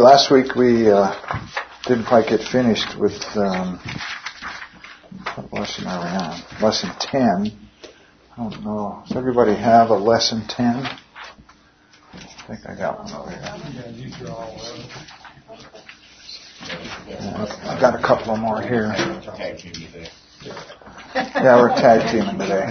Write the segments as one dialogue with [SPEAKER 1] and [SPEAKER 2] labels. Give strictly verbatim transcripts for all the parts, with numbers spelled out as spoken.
[SPEAKER 1] Last week we uh, didn't quite get finished with um, what lesson are we on? Lesson ten. I don't know. Does everybody have a lesson ten? I think I got one over here. Yeah, I've got a couple of more here. Yeah, we're tag teaming today.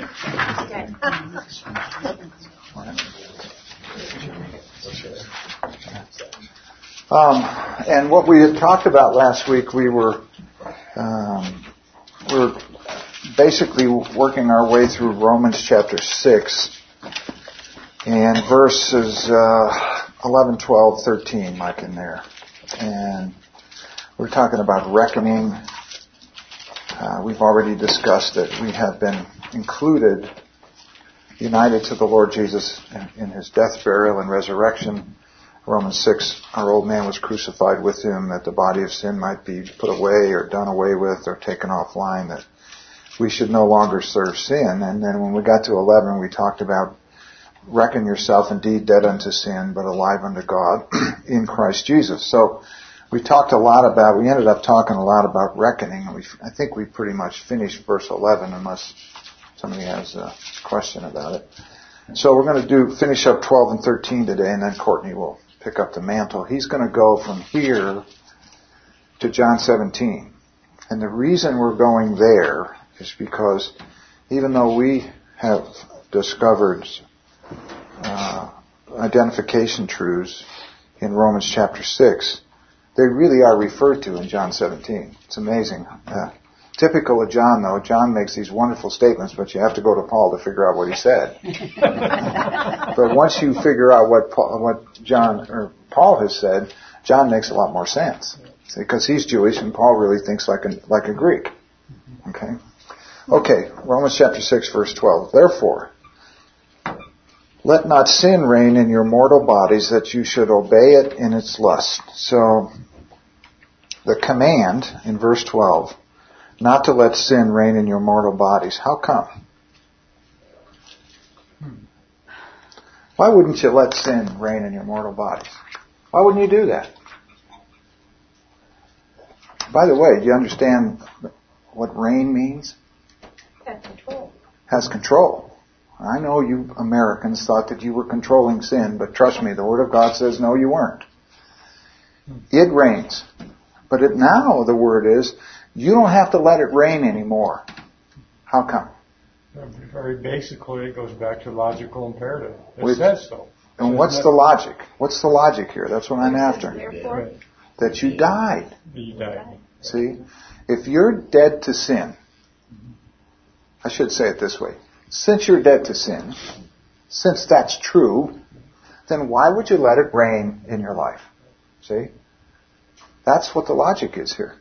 [SPEAKER 1] Um, and what we had talked about last week, we were um, we were basically working our way through Romans chapter six and verses uh, eleven, twelve, thirteen, like in there. And we're talking about reckoning. Uh, we've already discussed that we have been included, united to the Lord Jesus in, in His death, burial, and resurrection. Romans six, our old man was crucified with Him that the body of sin might be put away or done away with or taken offline, that we should no longer serve sin. And then when we got to eleven, we talked about reckon yourself indeed dead unto sin, but alive unto God in Christ Jesus. So we talked a lot about, we ended up talking a lot about reckoning. And we, I think we pretty much finished verse eleven, unless somebody has a question about it. So we're going to do finish up twelve and thirteen today, and then Courtney will pick up the mantle. He's going to go from here to John seventeen. And the reason we're going there is because even though we have discovered uh, identification truths in Romans chapter six, they really are referred to in John seventeen. It's amazing. Uh, typical of John, though, John makes these wonderful statements, but you have to go to Paul to figure out what he said. But once you figure out what Paul, what John or Paul has said, John makes a lot more sense. See, because he's Jewish and Paul really thinks like a like a Greek. Okay. Okay. Romans chapter six, verse twelve. Therefore, let not sin reign in your mortal bodies, that you should obey it in its lust. So, the command in verse twelve, not to let sin reign in your mortal bodies. How come? Why wouldn't you let sin reign in your mortal bodies? Why wouldn't you do that? By the way, do you understand what reign means?
[SPEAKER 2] Has control.
[SPEAKER 1] Has control. I know you Americans thought that you were controlling sin, but trust me, the Word of God says no, you weren't. It reigns. But it, now the Word is, you don't have to let it reign anymore. How come?
[SPEAKER 3] Very basically, it goes back to logical imperative. It
[SPEAKER 1] With,
[SPEAKER 3] says so.
[SPEAKER 1] And
[SPEAKER 3] so
[SPEAKER 1] what's the logic? What's the logic here? That's what I'm after.
[SPEAKER 2] Therefore,
[SPEAKER 1] That you died.
[SPEAKER 3] You died.
[SPEAKER 1] See? If you're dead to sin, I should say it this way. Since you're dead to sin, since that's true, then why would you let it reign in your life? See? That's what the logic is here.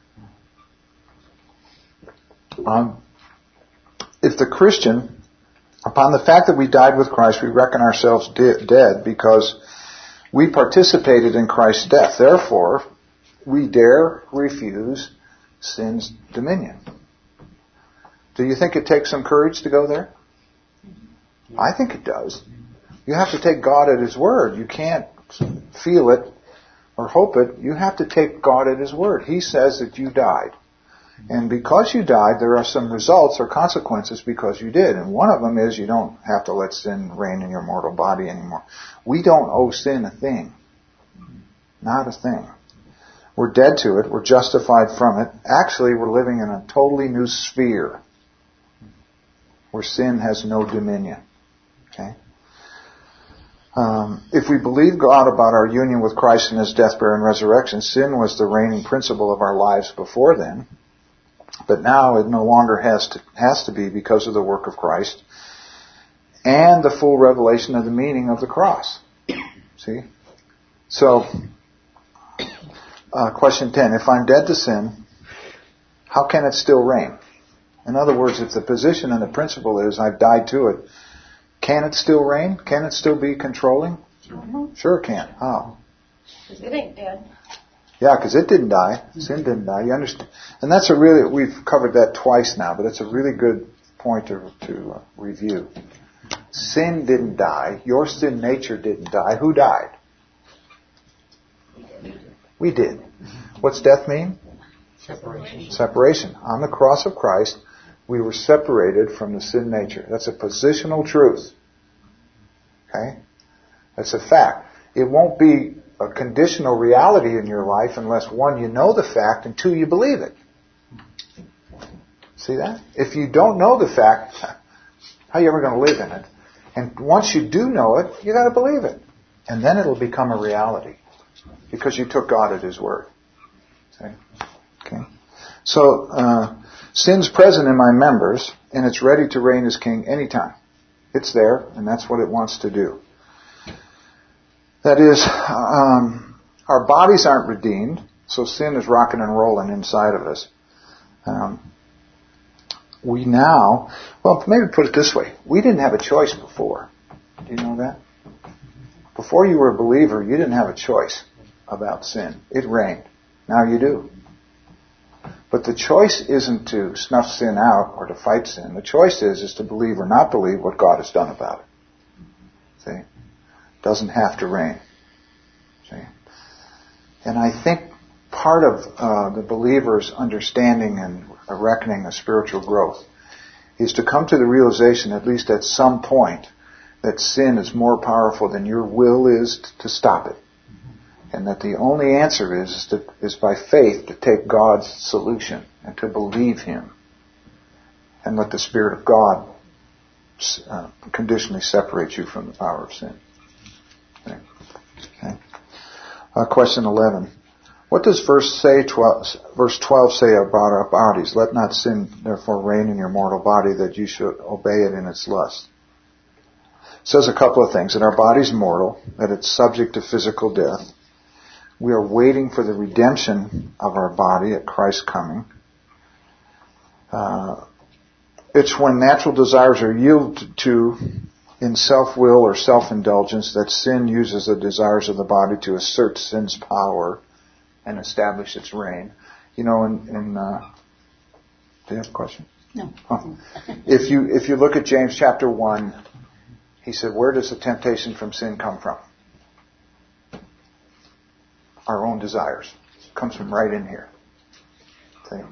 [SPEAKER 1] Um, if the Christian, upon the fact that we died with Christ, we reckon ourselves de- dead because we participated in Christ's death. Therefore, we dare refuse sin's dominion. Do you think it takes some courage to go there? I think it does. You have to take God at His word. You can't feel it or hope it. You have to take God at His word. He says that you died. And because you died, there are some results or consequences because you did. And one of them is you don't have to let sin reign in your mortal body anymore. We don't owe sin a thing. Not a thing. We're dead to it. We're justified from it. Actually, we're living in a totally new sphere where sin has no dominion. Okay? Um, if we believe God about our union with Christ in His death, burial, and resurrection, sin was the reigning principle of our lives before then. But now it no longer has to, has to be because of the work of Christ and the full revelation of the meaning of the cross. See? So, uh, question ten. If I'm dead to sin, how can it still reign? In other words, if the position and the principle is I've died to it, can it still reign? Can it still be controlling?
[SPEAKER 2] Mm-hmm.
[SPEAKER 1] Sure it can. How?
[SPEAKER 2] Because it ain't dead.
[SPEAKER 1] Yeah, because it didn't die. Sin didn't die. You understand? And that's a really, we've covered that twice now, but it's a really good point to, to uh, review. Sin didn't die. Your sin nature didn't die. Who died? We did. What's death mean?
[SPEAKER 3] Separation.
[SPEAKER 1] Separation. On the cross of Christ, we were separated from the sin nature. That's a positional truth. Okay? That's a fact. It won't be a conditional reality in your life unless, one, you know the fact, and two, you believe it. See that? If you don't know the fact, how are you ever going to live in it? And once you do know it, you got to believe it. And then it'll become a reality. Because you took God at His word. See? Okay. So, uh, sin's present in my members, and it's ready to reign as king anytime. It's there, and that's what it wants to do. That is, um, our bodies aren't redeemed, so sin is rocking and rolling inside of us. Um, we now, well, maybe put it this way. We didn't have a choice before. Do you know that? Before you were a believer, you didn't have a choice about sin. It reigned. Now you do. But the choice isn't to snuff sin out or to fight sin. The choice is, is to believe or not believe what God has done about it. See? Doesn't have to reign. See? And I think part of uh, the believer's understanding and reckoning of spiritual growth is to come to the realization, at least at some point, that sin is more powerful than your will is t- to stop it. And that the only answer is is, to, is by faith to take God's solution and to believe Him. And let the Spirit of God uh, conditionally separate you from the power of sin. Okay. Okay. Uh, question eleven. What does verse say? twelve, verse twelve say about our bodies? Let not sin therefore reign in your mortal body, that you should obey it in its lust. It says a couple of things. That our body's mortal, that it's subject to physical death. We are waiting for the redemption of our body at Christ's coming. Uh, it's when natural desires are yielded to in self-will or self-indulgence that sin uses the desires of the body to assert sin's power and establish its reign. You know, in, in uh, do you have a question?
[SPEAKER 2] No.
[SPEAKER 1] Oh. If you if you look at James chapter one, he said, where does the temptation from sin come from? Our own desires. It comes from right in here. See?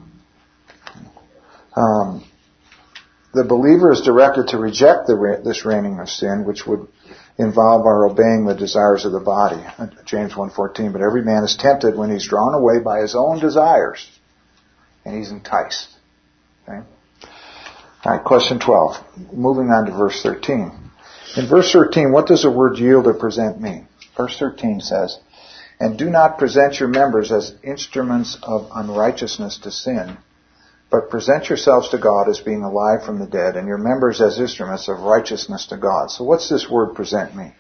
[SPEAKER 1] Um, the believer is directed to reject the, this reigning of sin, which would involve our obeying the desires of the body. James one fourteen, but every man is tempted when he's drawn away by his own desires, and he's enticed. Okay? All right, question twelve. Moving on to verse thirteen. In verse thirteen, what does the word yield or present mean? Verse thirteen says, and do not present your members as instruments of unrighteousness to sin, but present yourselves to God as being alive from the dead, and your members as instruments of righteousness to God. So what's this word present mean?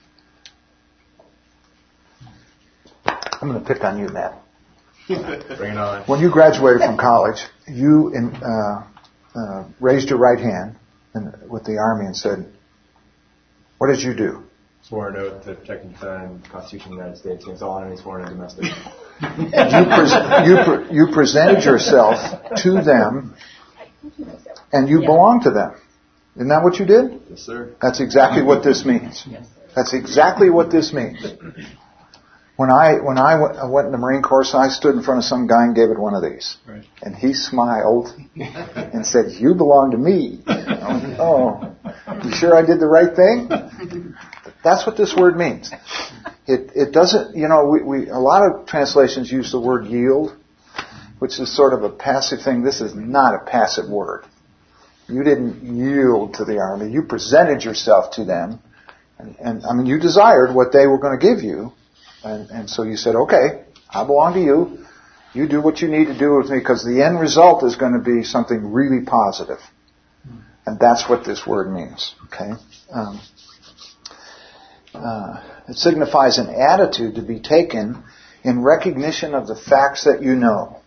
[SPEAKER 1] I'm going to pick on you, Matt.
[SPEAKER 4] Bring it on.
[SPEAKER 1] When you graduated from college, you in, uh, uh, raised your right hand in, with the Army and said, what did you do?
[SPEAKER 4] Swore an oath to protect and defend the Constitution of the United States against all enemies, foreign and domestic.
[SPEAKER 1] you, pre- you, pre- you presented yourself to them, and you belong to them. Isn't that what you did?
[SPEAKER 4] Yes, sir.
[SPEAKER 1] That's exactly what this means. That's exactly what this means. When I when I went, I went in the Marine Corps, so I stood in front of some guy and gave it one of these. Right. And he smiled and said, you belong to me. I went, oh, you sure I did the right thing? That's what this word means. It it doesn't, you know, we, we a lot of translations use the word yield, which is sort of a passive thing. This is not a passive word. You didn't yield to the army. You presented yourself to them. And, and I mean, you desired what they were going to give you. And, and so you said, okay, I belong to you. You do what you need to do with me, because the end result is going to be something really positive. And that's what this word means. Okay? Um, uh, it signifies an attitude to be taken in recognition of the facts that you know.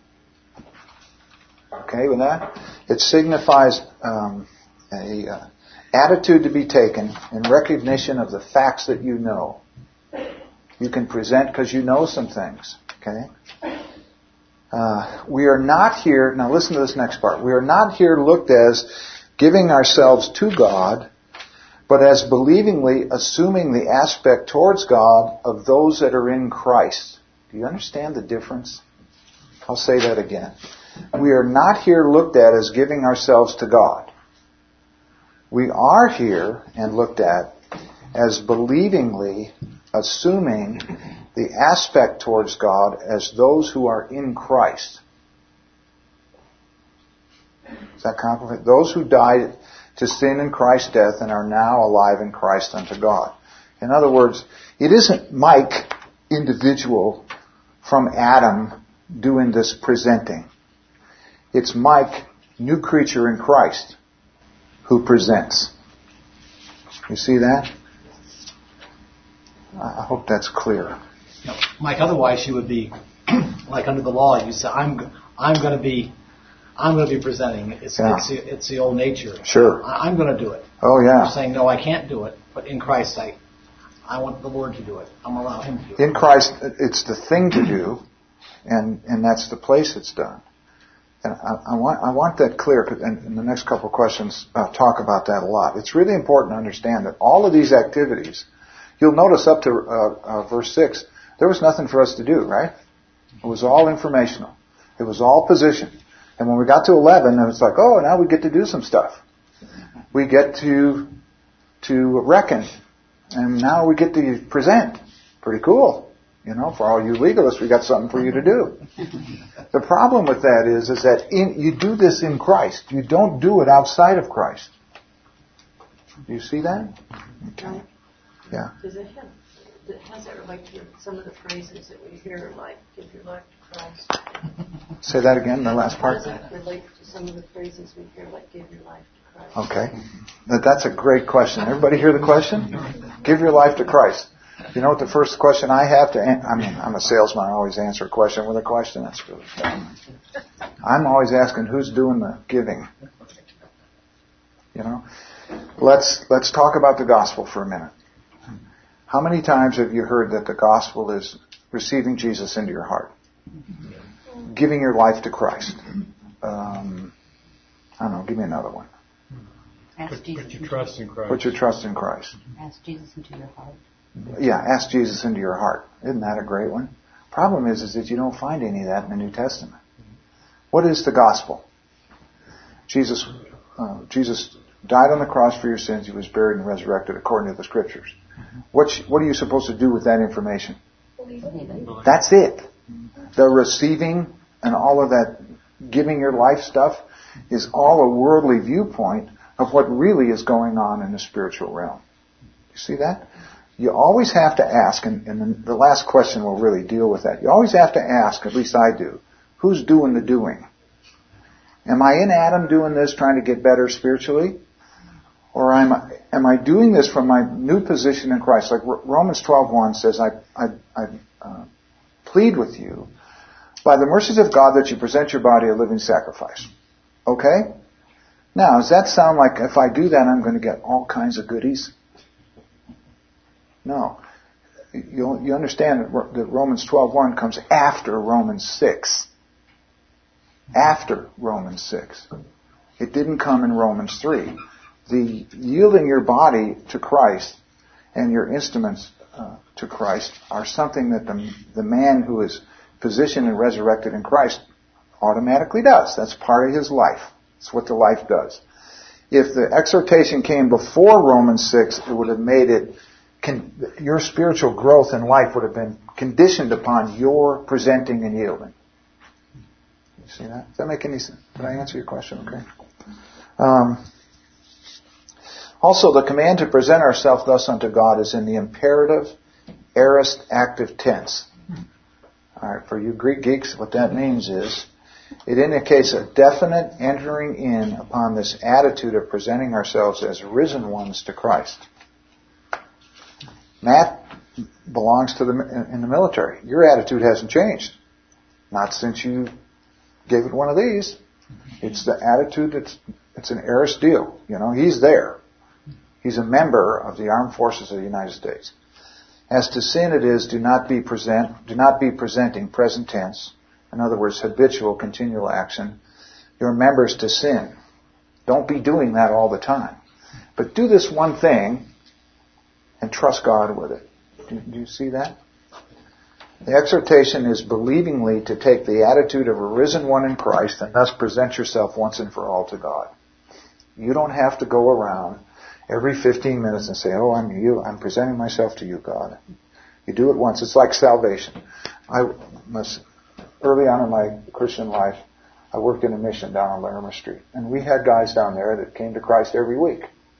[SPEAKER 1] Okay with that? It signifies um, a uh, attitude to be taken in recognition of the facts that you know. You can present because you know some things. Okay? Uh, we are not here, now listen to this next part. We are not here looked as giving ourselves to God, but as believingly assuming the aspect towards God of those that are in Christ. Do you understand the difference? I'll say that again. We are not here looked at as giving ourselves to God. We are here and looked at as believingly assuming the aspect towards God as those who are in Christ. Is that complicated? Those who died to sin in Christ's death and are now alive in Christ unto God. In other words, it isn't Mike, individual, from Adam, doing this presenting. It's Mike, new creature in Christ, who presents. You see that? I hope that's clear.
[SPEAKER 5] No, Mike, otherwise you would be, like under the law, you say, I'm I'm going to be, I'm going to be presenting. It's,
[SPEAKER 1] yeah.
[SPEAKER 5] it's, the, it's the old nature.
[SPEAKER 1] Sure.
[SPEAKER 5] I, I'm going to do it.
[SPEAKER 1] Oh, yeah.
[SPEAKER 5] You're saying, no, I can't do it, but in Christ I, I want the Lord to do it. I'm going to allow Him to do it.
[SPEAKER 1] In Christ, it's the thing to do, and and that's the place it's done. And I, I want I want that clear, and in the next couple of questions, uh, talk about that a lot. It's really important to understand that all of these activities, you'll notice up to uh, uh, verse six, there was nothing for us to do, right? It was all informational. It was all position. And when we got to eleven, it was like, oh, now we get to do some stuff. We get to to reckon, and now we get to present. Pretty cool. You know, for all you legalists, we got something for you to do. The problem with that is, is that in, you do this in Christ. You don't do it outside of Christ. Do you see that? Okay. Yeah.
[SPEAKER 2] Does it have, how does it relate to some of the phrases that we hear, like, give your life to Christ?
[SPEAKER 1] Say that again, the last
[SPEAKER 2] How
[SPEAKER 1] part.
[SPEAKER 2] does it relate to some of the phrases we hear, like, give your life to Christ?
[SPEAKER 1] Okay. That, that's a great question. Everybody hear the question? Give your life to Christ. You know what the first question I have to answer? I mean, I'm a salesman. I always answer a question with a question. That's really fun. I'm always asking, who's doing the giving? You know? Let's, let's talk about the gospel for a minute. How many times have you heard that the gospel is receiving Jesus into your heart? Giving your life to Christ. Um, I don't know, give me another one.
[SPEAKER 3] Ask put, Jesus put your trust in Christ.
[SPEAKER 1] Put your trust in Christ.
[SPEAKER 6] Ask Jesus into your heart.
[SPEAKER 1] Yeah, ask Jesus into your heart. Isn't that a great one? Problem is, is that you don't find any of that in the New Testament. What is the gospel? Jesus, uh, Jesus died on the cross for your sins. He was buried and resurrected according to the Scriptures. What what are you supposed to do with that information? That's it. The receiving and all of that giving your life stuff is all a worldly viewpoint of what really is going on in the spiritual realm. You see that? You always have to ask, and, and the last question will really deal with that. You always have to ask, at least I do, who's doing the doing? Am I in Adam doing this trying to get better spiritually? Or am I, am I doing this from my new position in Christ? Like Romans twelve one says, I, I, I uh, plead with you by the mercies of God that you present your body a living sacrifice. Okay? Now, does that sound like if I do that, I'm going to get all kinds of goodies? No. You, you understand that Romans twelve one comes after Romans six. After Romans six. It didn't come in Romans three. The yielding your body to Christ and your instruments uh, to Christ are something that the, the man who is positioned and resurrected in Christ automatically does. That's part of his life. That's what the life does. If the exhortation came before Romans six, it would have made it, con- your spiritual growth in life would have been conditioned upon your presenting and yielding. You see that? Does that make any sense? Did I answer your question? Okay. Um, also, the command to present ourselves thus unto God is in the imperative, aorist, active tense. All right, for you Greek geeks, what that means is it indicates a definite entering in upon this attitude of presenting ourselves as risen ones to Christ. Matt belongs to the in the military. Your attitude hasn't changed, not since you gave it one of these. It's the attitude that's it's an aorist deal. You know, he's there. He's a member of the armed forces of the United States. As to sin, it is do not be present, do not be presenting present tense. In other words, habitual, continual action. Your members to sin. Don't be doing that all the time. But do this one thing and trust God with it. Do, do you see that? The exhortation is believingly to take the attitude of a risen one in Christ and thus present yourself once and for all to God. You don't have to go around every fifteen minutes and say, oh, I'm you, I'm presenting myself to you, God. You do it once. It's like salvation. I must, early on in my Christian life, I worked in a mission down on Larimer Street. And we had guys down there that came to Christ every week.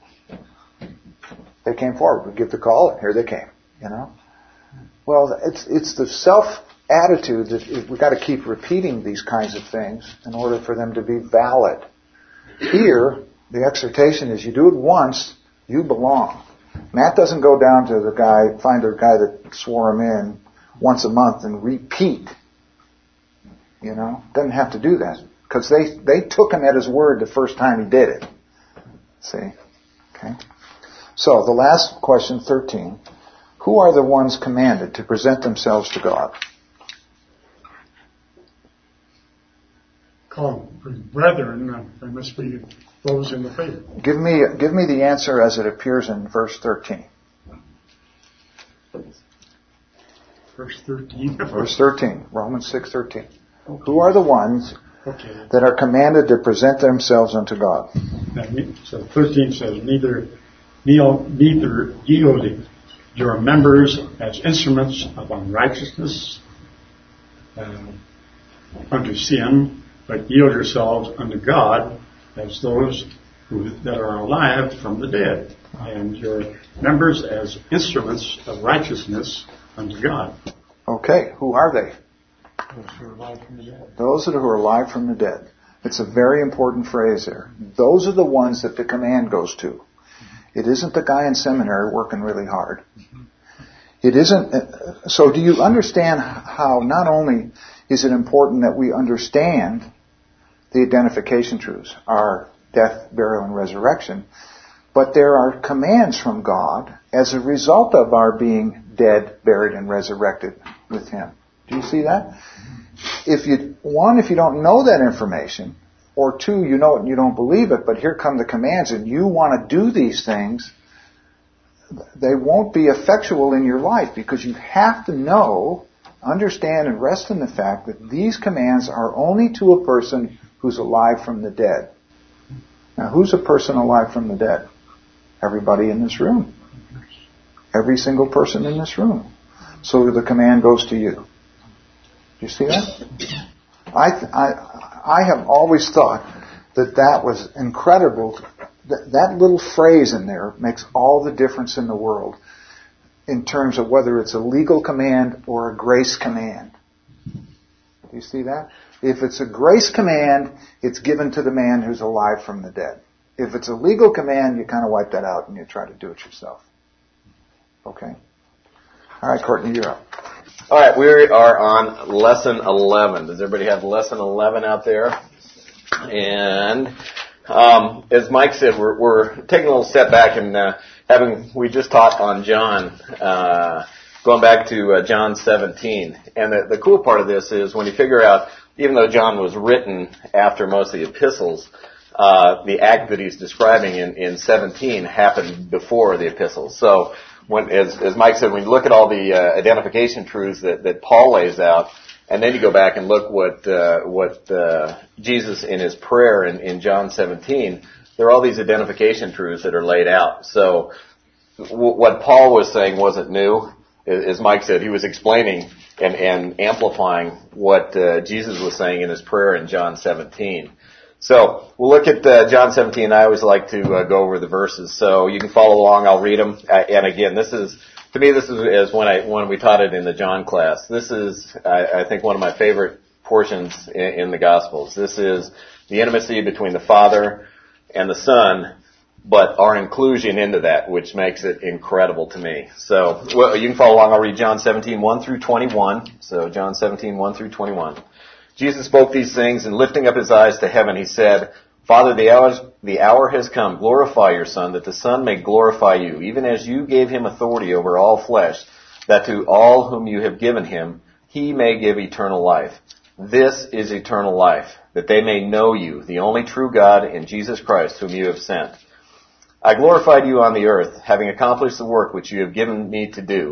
[SPEAKER 1] They came forward. We'd give the call, and here they came, you know. Well, it's it's the self-attitude that we've got to keep repeating these kinds of things in order for them to be valid. Here, the exhortation is you do it once, you belong. Matt doesn't go down to the guy, find a guy that swore him in once a month and repeat. You know, doesn't have to do that because they, they took him at his word the first time he did it. See? Okay. So the last question, thirteen. Who are the ones commanded to present themselves to God?
[SPEAKER 6] Called brethren, uh, they must be those in the faith.
[SPEAKER 1] Give me, give me the answer as it appears in verse thirteen.
[SPEAKER 6] Verse thirteen.
[SPEAKER 1] Verse thirteen, Romans six thirteen. Okay. Who are the ones
[SPEAKER 6] okay.
[SPEAKER 1] that are commanded to present themselves unto God?
[SPEAKER 6] Now, so thirteen says, neither, neither yield your members as instruments of unrighteousness uh, unto sin, but yield yourselves unto God as those who, that are alive from the dead, and your members as instruments of righteousness unto God.
[SPEAKER 1] Okay, who are they?
[SPEAKER 6] Those who are alive from the dead.
[SPEAKER 1] Those that are alive from the dead. It's a very important phrase there. Those are the ones that the command goes to. It isn't the guy in seminary working really hard. It isn't. So do you understand how not only is it important that we understand the identification truths, our death, burial, and resurrection, but there are commands from God as a result of our being dead, buried, and resurrected with Him. Do you see that? If you, one, if you don't know that information, or two, you know it and you don't believe it, but here come the commands and you want to do these things, they won't be effectual in your life because you have to know, understand, and rest in the fact that these commands are only to a person who's alive from the dead. Now, who's a person alive from the dead? Everybody in this room. Every single person in this room. So the command goes to you. Do you see that? I, I, I have always thought that that was incredible. That, that little phrase in there makes all the difference in the world in terms of whether it's a legal command or a grace command. Do you see that? If it's a grace command, it's given to the man who's alive from the dead. If it's a legal command, you kind of wipe that out and you try to do it yourself. Okay? All right, Courtney, you're up.
[SPEAKER 7] All right, we are on lesson eleven. Does everybody have lesson eleven out there? And um, as Mike said, we're, we're taking a little step back and uh, having we just taught on John, uh, going back to uh, John seventeen. And the, the cool part of this is when you figure out, even though John was written after most of the epistles, uh, the act that he's describing in, in seventeen happened before the epistles. So when, as, as Mike said, when you look at all the uh, identification truths that, that Paul lays out, and then you go back and look what uh, what uh, Jesus in his prayer in, in John seventeen, there are all these identification truths that are laid out. So w- what Paul was saying wasn't new. As Mike said, he was explaining and, and amplifying what uh, Jesus was saying in his prayer in John seventeen. So we'll look at uh, John seventeen. I always like to uh, go over the verses, so you can follow along. I'll read them. Uh, and again, this is to me, this is as when I when we taught it in the John class. This is, I, I think, one of my favorite portions in, in the Gospels. This is the intimacy between the Father and the Son, but our inclusion into that, which makes it incredible to me. So well, you can follow along. I'll read John seventeen, one through twenty-one. So John seventeen, one through twenty-one. Jesus spoke these things, and lifting up his eyes to heaven, he said, Father, the hour, the hour has come. Glorify your Son, that the Son may glorify you, even as you gave him authority over all flesh, that to all whom you have given him, he may give eternal life. This is eternal life, that they may know you, the only true God, and Jesus Christ, whom you have sent. I glorified you on the earth, having accomplished the work which you have given me to do.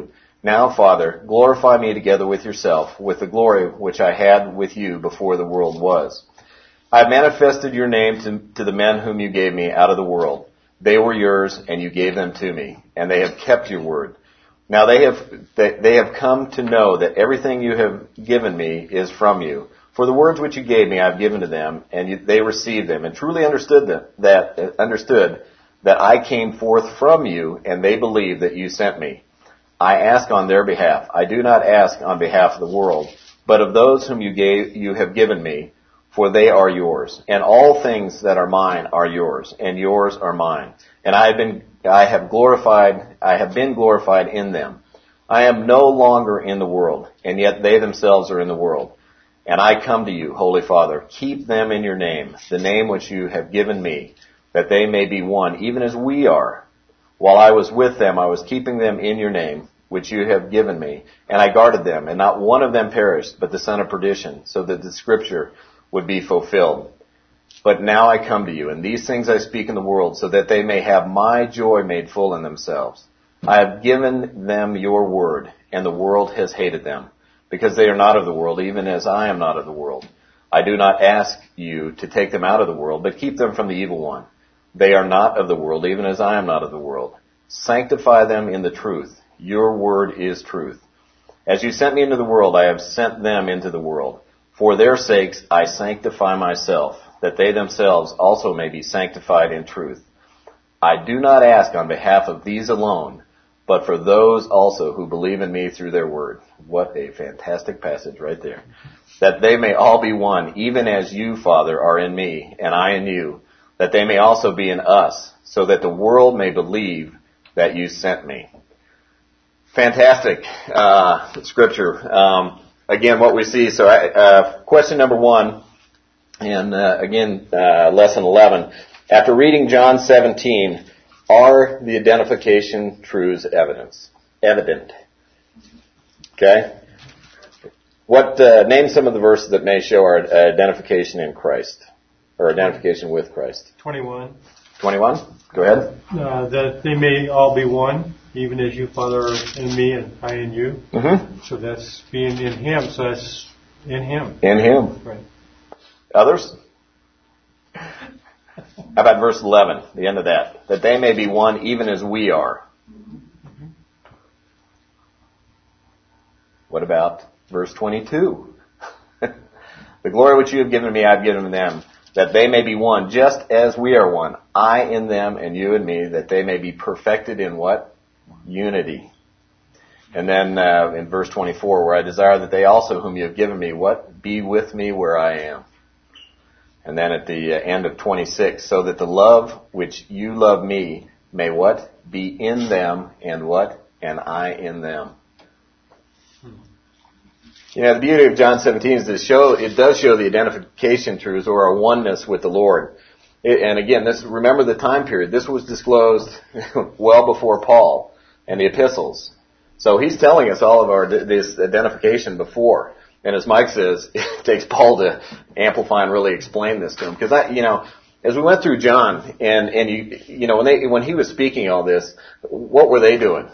[SPEAKER 7] Now, Father, glorify me together with yourself, with the glory which I had with you before the world was. I have manifested your name to, to the men whom you gave me out of the world. They were yours, and you gave them to me, and they have kept your word. Now they have they, they have come to know that everything you have given me is from you. For the words which you gave me I have given to them, and you, they received them, and truly understood them, that uh, understood that I came forth from you, and they believe that you sent me. I ask on their behalf. I do not ask on behalf of the world, but of those whom you gave you have given me, for they are yours, and all things that are mine are yours, and yours are mine. And I have been I have glorified I have been glorified in them. I am no longer in the world, and yet they themselves are in the world. And I come to you, Holy Father, keep them in your name, the name which you have given me, that they may be one, even as we are. While I was with them, I was keeping them in your name, which you have given me, and I guarded them, and not one of them perished, but the son of perdition, so that the scripture would be fulfilled. But now I come to you, and these things I speak in the world, so that they may have my joy made full in themselves. I have given them your word, and the world has hated them, because they are not of the world, even as I am not of the world. I do not ask you to take them out of the world, but keep them from the evil one. They are not of the world, even as I am not of the world. Sanctify them in the truth. Your word is truth. As you sent me into the world, I have sent them into the world. For their sakes I sanctify myself, that they themselves also may be sanctified in truth. I do not ask on behalf of these alone, but for those also who believe in me through their word. What a fantastic passage right there. That they may all be one, even as you, Father, are in me, and I in you, that they may also be in us, so that the world may believe that you sent me. Fantastic uh, scripture. Um, again, what we see, so uh, question number one, and uh, again, uh, lesson eleven. After reading John seventeen, are the identification truths evidence? Evident. Okay? What, uh, name some of the verses that may show our identification in Christ, or identification with Christ.
[SPEAKER 3] twenty-one.
[SPEAKER 7] twenty-one? Go ahead.
[SPEAKER 3] Uh, that they may all be one, even as you, Father, are in me and I in you.
[SPEAKER 7] Mm-hmm.
[SPEAKER 3] So that's being in Him. So that's in Him.
[SPEAKER 7] In Him.
[SPEAKER 3] Right.
[SPEAKER 7] Others? How about verse eleven, the end of that? That they may be one even as we are. Mm-hmm. What about verse twenty-two? The glory which you have given me, I have given them, that they may be one, just as we are one. I in them and you in me, that they may be perfected in what? Unity. And then uh, in verse twenty-four, where I desire that they also whom you have given me, what? Be with me where I am. And then at the end of twenty-six, so that the love which you love me may what? Be in them, and what? And I in them. You know, the beauty of John seventeen is to show, it does show the identification truths or our oneness with the Lord. It, and again, this, remember the time period. This was disclosed well before Paul and the epistles. So he's telling us all of our, this identification before. And as Mike says, it takes Paul to amplify and really explain this to him. Because I, you know, as we went through John, and and you, you know, when they when he was speaking all this, what were they doing?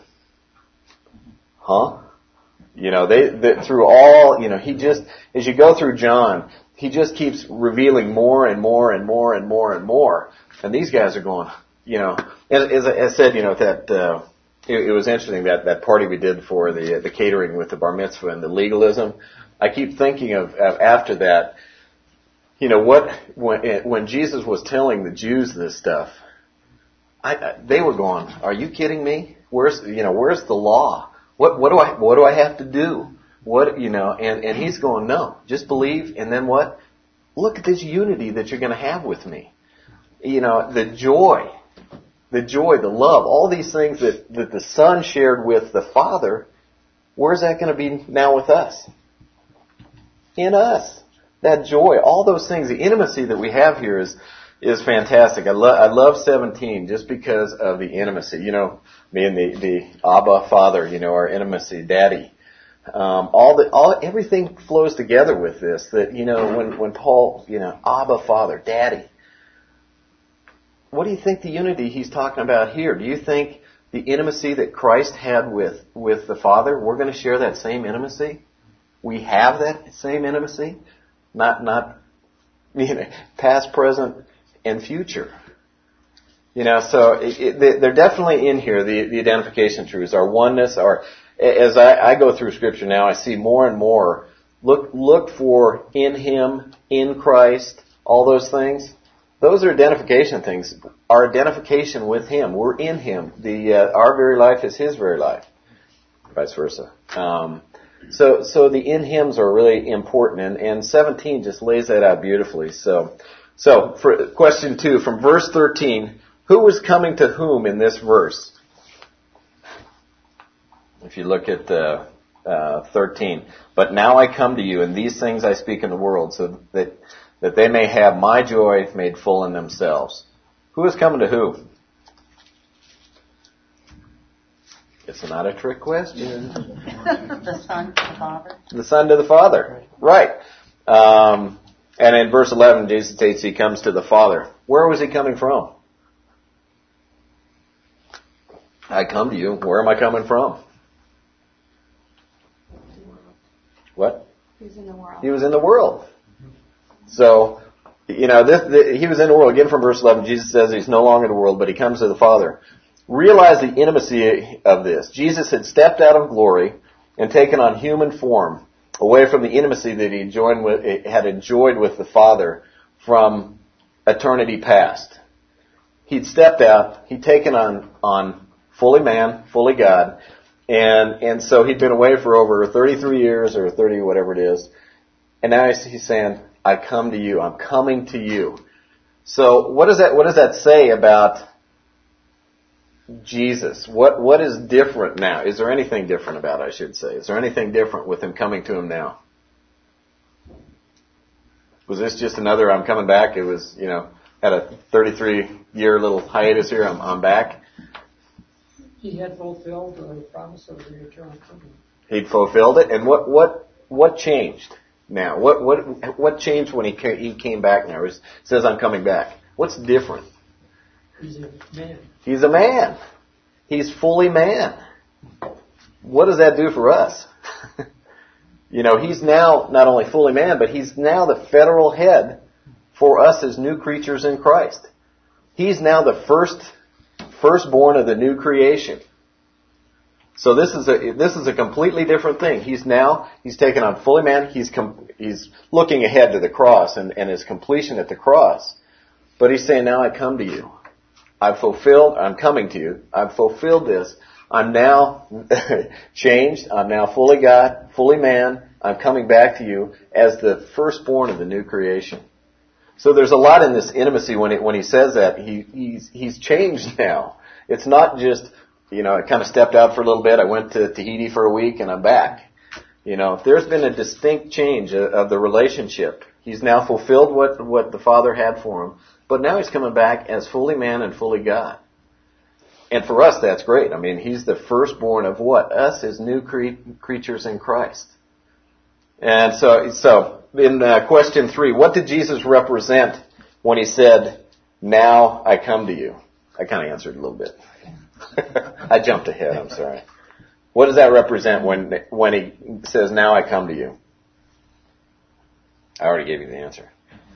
[SPEAKER 7] Huh? You know, they, they through all, you know, he just, as you go through John, he just keeps revealing more and more and more and more and more. And these guys are going, you know, as, as I said, you know, that. Uh, It, it was interesting that that party we did for the the catering with the bar mitzvah and the legalism. I keep thinking of, of after that, you know, what when when Jesus was telling the Jews this stuff, I, I they were going, "Are you kidding me? Where's you know where's the law? What what do I what do I have to do? What you know?" And and he's going, "No, just believe, and then what? Look at this unity that you're going to have with me. You know, the joy." The joy, the love, all these things that, that the Son shared with the Father, where's that going to be now with us? In us. That joy, all those things, the intimacy that we have here is is fantastic. I, lo- I love seventeen just because of the intimacy. You know, me and the, the Abba Father, you know, our intimacy, Daddy. Um, all the, all, everything flows together with this. That, you know, when, when Paul, you know, Abba Father, Daddy. What do you think the unity he's talking about here? Do you think the intimacy that Christ had with, with the Father, we're going to share that same intimacy? We have that same intimacy? Not, not, you know, past, present, and future. You know, so it, it, they're definitely in here, the, the identification truths, our oneness, our, as I, I go through Scripture now, I see more and more, look, look for in Him, in Christ, all those things. Those are identification things. Our identification with Him, we're in Him. The, uh, our very life is His very life. Vice versa. Um, so, so the in Hims are really important, and, and seventeen just lays that out beautifully. So, so for question two, from verse thirteen, who was coming to whom in this verse? If you look at uh, uh, thirteen, but now I come to you, and these things I speak in the world, so that that they may have my joy made full in themselves. Who is coming to who? It's not a trick question.
[SPEAKER 2] The Son to the Father.
[SPEAKER 7] The Son to the Father, right? Um, and in verse eleven, Jesus states He comes to the Father. Where was He coming from? I come to you. Where am I coming from? What?
[SPEAKER 2] He was in the world.
[SPEAKER 7] He was in the world. So, you know, this, the, He was in the world. Again, from verse eleven, Jesus says He's no longer in the world, but He comes to the Father. Realize the intimacy of this. Jesus had stepped out of glory and taken on human form, away from the intimacy that He joined with, had enjoyed with the Father from eternity past. He'd stepped out. He'd taken on on fully man, fully God, and and so He'd been away for over thirty-three years or thirty, whatever it is, and now He's saying, I come to you. I'm coming to you. So what does that what does that say about Jesus? What what is different now? Is there anything different about it, I should say? Is there anything different with Him coming to Him now? Was this just another I'm coming back? It was, you know, had a thirty-three year little hiatus here. I'm I'm back.
[SPEAKER 8] He had fulfilled the promise of the eternal kingdom.
[SPEAKER 7] He'd fulfilled it, and what what what changed now? What what what changed when he came, he came back? Now it says I'm coming back. What's different?
[SPEAKER 8] He's a man.
[SPEAKER 7] He's a man. He's fully man. What does that do for us? You know, He's now not only fully man, but He's now the federal head for us as new creatures in Christ. He's now the first firstborn of the new creation. So this is a this is a completely different thing. He's now he's taken on fully man. He's com, he's looking ahead to the cross and, and his completion at the cross. But He's saying, now I come to you. I've fulfilled. I'm coming to you. I've fulfilled this. I'm now changed. I'm now fully God, fully man. I'm coming back to you as the firstborn of the new creation. So there's a lot in this intimacy when it, when He says that. He, he's, he's changed now. It's not just, you know, I kind of stepped out for a little bit. I went to Tahiti for a week and I'm back. You know, there's been a distinct change of, of the relationship. He's now fulfilled what, what the Father had for Him, but now He's coming back as fully man and fully God. And for us, that's great. I mean, He's the firstborn of what? Us as new cre- creatures in Christ. And so, so, in uh, question three, what did Jesus represent when He said, now I come to you? I kind of answered a little bit. I jumped ahead, I'm sorry. What does that represent when when He says, now I come to you? I already gave you the answer.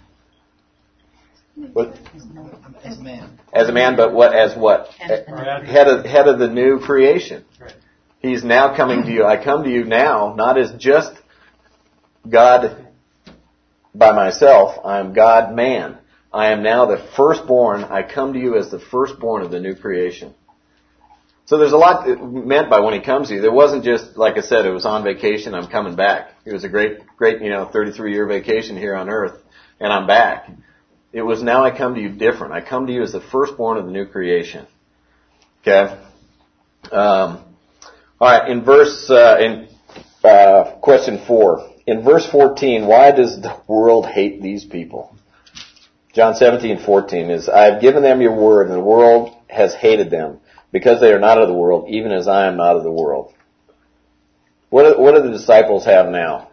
[SPEAKER 7] What?
[SPEAKER 5] As a man.
[SPEAKER 7] As a man, but what? As what? Head of, head of the new creation. He's now coming to you. I come to you now, not as just God by myself. I am God man. I am now the firstborn. I come to you as the firstborn of the new creation. So there's a lot meant by when He comes to you. There wasn't just, like I said, it was on vacation, I'm coming back. It was a great, great, you know, thirty-three year vacation here on earth, and I'm back. It was now I come to you different. I come to you as the firstborn of the new creation. Okay? Um, all right, in verse, uh, in uh, question four. In verse fourteen, why does the world hate these people? John seventeen fourteen is, I have given them your word, and the world has hated them, because they are not of the world, even as I am not of the world. What do, what do the disciples have now?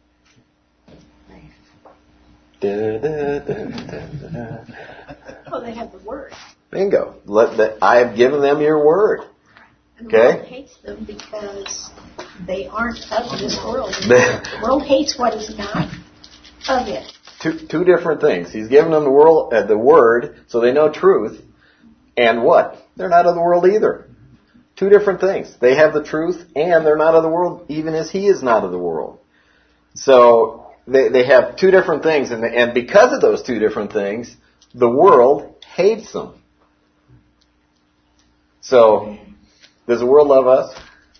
[SPEAKER 7] Da, da, da, da, da.
[SPEAKER 2] Well, they have the Word.
[SPEAKER 7] Bingo. Let the, I have given them your word.
[SPEAKER 9] And the
[SPEAKER 7] Okay?
[SPEAKER 9] world hates them because they aren't of this world. The world hates what is not of it.
[SPEAKER 7] Two, two different things. He's given them the world, uh, the word, so they know truth. And what? They're not of the world either. Two different things. They have the truth, and they're not of the world, even as he is not of the world. So they they have two different things, and and because of those two different things, the world hates them. So, does the world love us?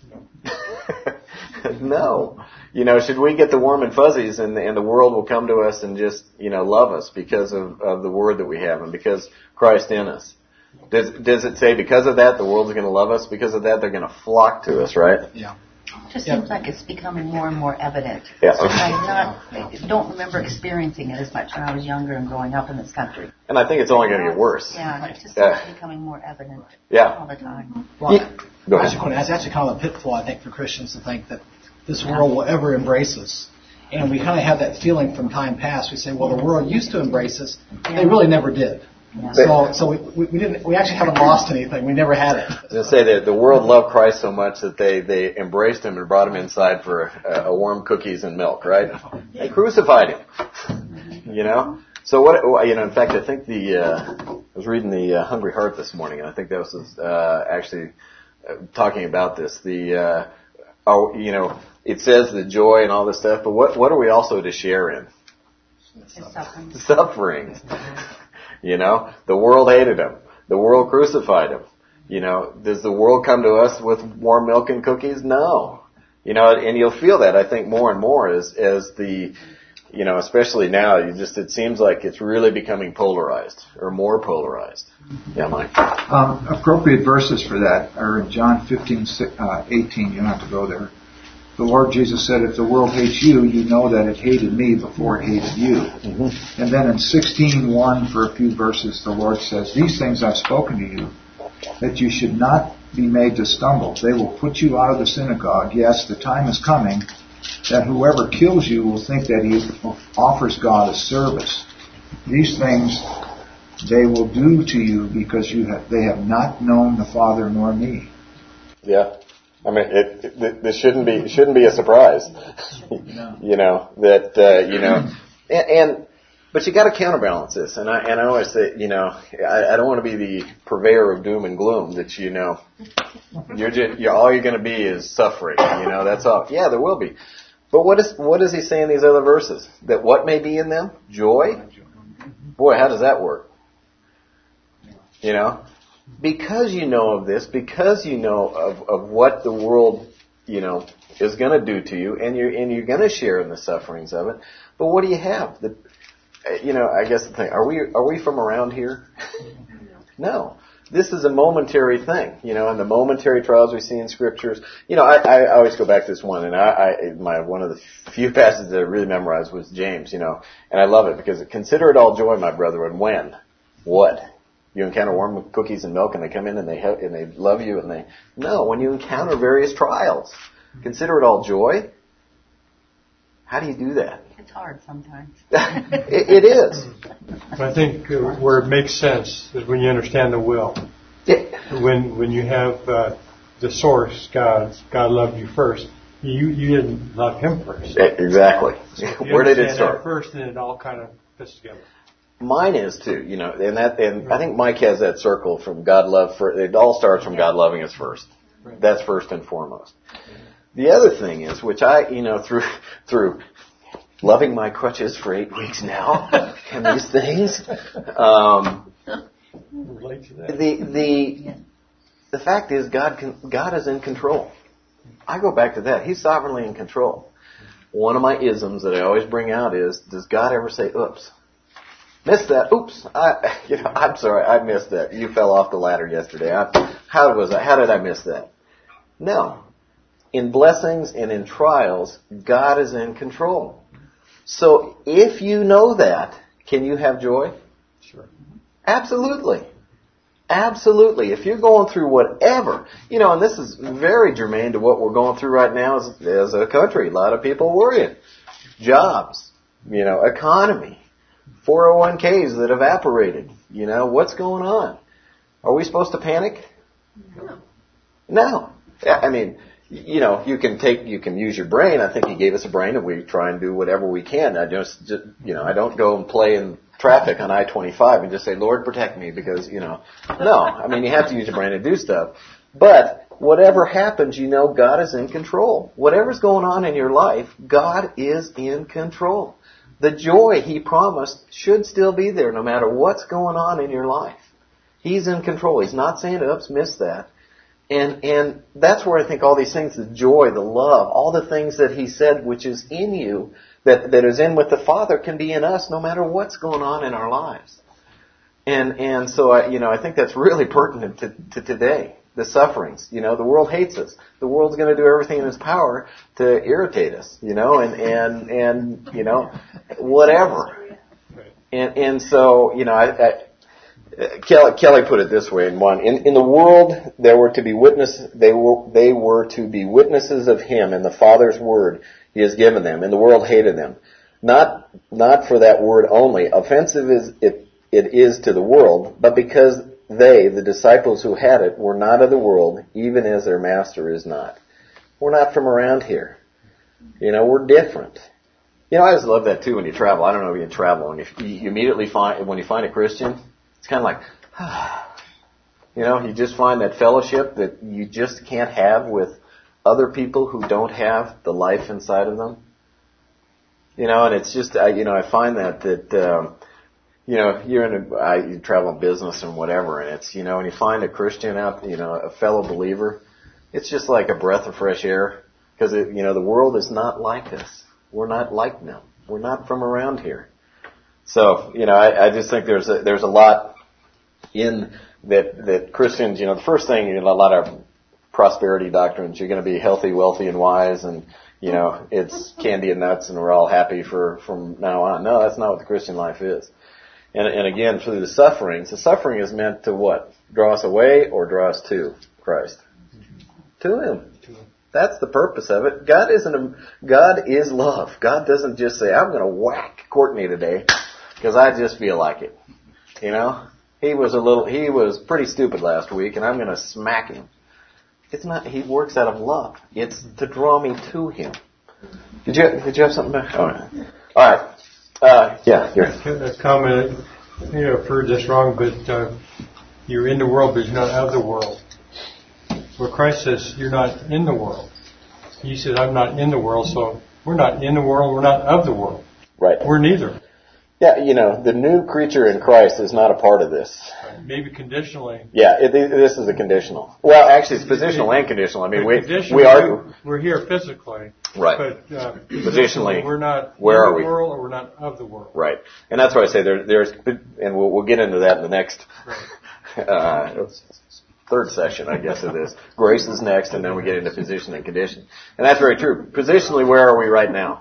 [SPEAKER 7] No. You know, should we get the warm and fuzzies and the, and the world will come to us and just, you know, love us because of, of the word that we have and because Christ in us? Does, does it say because of that the world's going to love us? Because of that they're going to flock to us, right?
[SPEAKER 5] Yeah.
[SPEAKER 10] It just
[SPEAKER 5] Yeah.
[SPEAKER 10] seems like it's becoming more and more evident.
[SPEAKER 7] Yeah.
[SPEAKER 10] I'm not, I don't remember experiencing it as much when I was younger and growing up in this country.
[SPEAKER 7] And I think it's only going to get worse.
[SPEAKER 10] Yeah, it just
[SPEAKER 7] Yeah.
[SPEAKER 10] seems becoming more evident
[SPEAKER 7] Yeah.
[SPEAKER 10] all the time.
[SPEAKER 5] Well,
[SPEAKER 7] Yeah. Go ahead.
[SPEAKER 5] actually, it's actually kind of a pitfall, I think, for Christians to think that this world will ever embrace us. And we kind of have that feeling from time past. We say, well, the world used to embrace us. They really never did.
[SPEAKER 10] Yeah.
[SPEAKER 5] So, so we, we, we didn't. We actually haven't lost anything. We never had it.
[SPEAKER 7] I was going to say that the world loved Christ so much that they, they embraced him and brought him inside for a, a warm cookies and milk, right? They crucified him. You know? So what, you know, in fact, I think the, uh, I was reading the uh, Hungry Heart this morning, and I think that was uh, actually uh, talking about this. The, uh, oh, you know, it says the joy and all this stuff, but what, what are we also to share in?
[SPEAKER 10] It's suffering.
[SPEAKER 7] Suffering. You know, the world hated him. The world crucified him. You know, does the world come to us with warm milk and cookies? No. You know, and you'll feel that, I think, more and more as, as the, you know, especially now, you just, it seems like it's really becoming polarized or more polarized. Yeah, Mike?
[SPEAKER 1] Um, appropriate verses for that are in John fifteen, uh, eighteen. You don't have to go there. The Lord Jesus said, if the world hates you, you know that it hated me before it hated you. Mm-hmm. And then in sixteen one, for a few verses, the Lord says, these things I've spoken to you, that you should not be made to stumble. They will put you out of the synagogue. Yes, the time is coming that whoever kills you will think that he offers God a service. These things they will do to you because you have, they have not known the Father nor me.
[SPEAKER 7] Yeah. I mean, it, it, this shouldn't be it shouldn't be a surprise, you know that uh, you know, and, and but you got to counterbalance this, and I and I always say, you know, I, I don't want to be the purveyor of doom and gloom. That you know, you're just you're all you're going to be is suffering. You know, that's all. Yeah, there will be, but what is what does he say in these other verses? That what may be in them? Joy. Boy, how does that work? You know. Because you know of this, because you know of, of what the world, you know, is going to do to you, and you're and you're going to share in the sufferings of it. But what do you have? The, you know, I guess the thing: are we are we from around here? No, this is a momentary thing, you know, and the momentary trials we see in scriptures. You know, I, I always go back to this one, and I, I my one of the few passages that I really memorized was James, you know, and I love it because consider it all joy, my brethren, when, what. You encounter warm cookies and milk, and they come in and they help, and they love you, and they no. When you encounter various trials, consider it all joy. How do you do that?
[SPEAKER 10] It's hard sometimes.
[SPEAKER 7] it, it is.
[SPEAKER 3] I think uh, where it makes sense is when you understand the will.
[SPEAKER 7] Yeah.
[SPEAKER 3] When when you have uh, the source, God, God loved you first. You you didn't love Him first.
[SPEAKER 7] Exactly.
[SPEAKER 3] So
[SPEAKER 7] Where did it start?
[SPEAKER 3] First, and it all kind of fits together.
[SPEAKER 7] Mine is too, you know, and that, and I think Mike has that circle from God love first. It all starts from God loving us first. That's first and foremost. The other thing is, which I, you know, through through loving my crutches for eight weeks now, and these things, um, the the the fact is, God can, God is in control. I go back to that. He's sovereignly in control. One of my isms that I always bring out is, does God ever say, "Oops"? Missed that. Oops. I, you know, I'm sorry. I missed that. You fell off the ladder yesterday. I, how was I? How did I miss that? No. In blessings and in trials, God is in control. So if you know that, can you have joy?
[SPEAKER 3] Sure.
[SPEAKER 7] Absolutely. Absolutely. If you're going through whatever, you know, and this is very germane to what we're going through right now as, as a country. A lot of people worrying. Jobs, you know, economy. four oh one k's that evaporated. You know, what's going on? Are we supposed to panic?
[SPEAKER 2] No.
[SPEAKER 7] No. Yeah, I mean, you know, you can take, you can use your brain. I think He gave us a brain, and we try and do whatever we can. I just, just you know, I don't go and play in traffic on I twenty-five and just say, Lord, protect me, because, you know, no. I mean, you have to use your brain to do stuff. But whatever happens, you know God is in control. Whatever's going on in your life, God is in control. The joy He promised should still be there no matter what's going on in your life. He's in control. He's not saying, oops, miss that. And and that's where I think all these things, the joy, the love, all the things that He said which is in you, that, that is in with the Father, can be in us no matter what's going on in our lives. And and so, I, you know, I think that's really pertinent to, to today. The sufferings, you know, the world hates us. The world's going to do everything in its power to irritate us, you know, and, and, and, you know, whatever. And, and so, you know, I, I, Kelly, Kelly put it this way in one, in, in the world there were to be witness, they were, they were to be witnesses of Him and the Father's word He has given them, and the world hated them. Not, not for that word only. Offensive is, it, it is to the world, but because they, the disciples who had it, were not of the world, even as their master is not. We're not from around here. You know, we're different. You know, I always love that too when you travel. I don't know if you travel. When you, you immediately find, when you find a Christian, it's kind of like, you know, you just find that fellowship that you just can't have with other people who don't have the life inside of them. You know, and it's just, I, you know, I find that, that, um, you know, you're in a, I, you travel in business and whatever, and it's, you know, when you find a Christian out, you know, a fellow believer, it's just like a breath of fresh air, because, you know, the world is not like us. We're not like them. We're not from around here. So, you know, I, I just think there's a, there's a lot in that, that Christians, you know, the first thing, you know, a lot of prosperity doctrines, you're going to be healthy, wealthy, and wise, and, you know, it's candy and nuts, and we're all happy for, from now on. No, that's not what the Christian life is. And, and again, through the sufferings, the suffering is meant to what? Draw us away or draw us to Christ? To Him. That's the purpose of it. God isn't a, God is love. God doesn't just say, I'm going to whack Courtney today because I just feel like it. You know? He was a little, he was pretty stupid last week, and I'm going to smack him. It's not, He works out of love. It's to draw me to Him. Did you, did you have something back? All right. All right. Uh, yeah, here.
[SPEAKER 3] A comment, you know, I've heard this wrong, but uh, you're in the world, but you're not of the world. Where Christ says, you're not in the world. He says, I'm not in the world, so we're not in the world, we're not of the world.
[SPEAKER 7] Right.
[SPEAKER 3] We're neither.
[SPEAKER 7] Yeah, you know, the new creature in Christ is not a part of this.
[SPEAKER 3] Maybe conditionally.
[SPEAKER 7] Yeah, it, this is a conditional. Well, actually, it's positional and conditional. I mean, we we are
[SPEAKER 3] we're here physically,
[SPEAKER 7] right?
[SPEAKER 3] But uh,
[SPEAKER 7] positionally,
[SPEAKER 3] we're not
[SPEAKER 7] where
[SPEAKER 3] in
[SPEAKER 7] are
[SPEAKER 3] the
[SPEAKER 7] we?
[SPEAKER 3] world, or we're not of the world.
[SPEAKER 7] Right, and that's why I say there, there's, and we'll, we'll get into that in the next uh, third session, I guess it is. Grace is next, and then we get into position and condition, and that's very true. Positionally, where are we right now?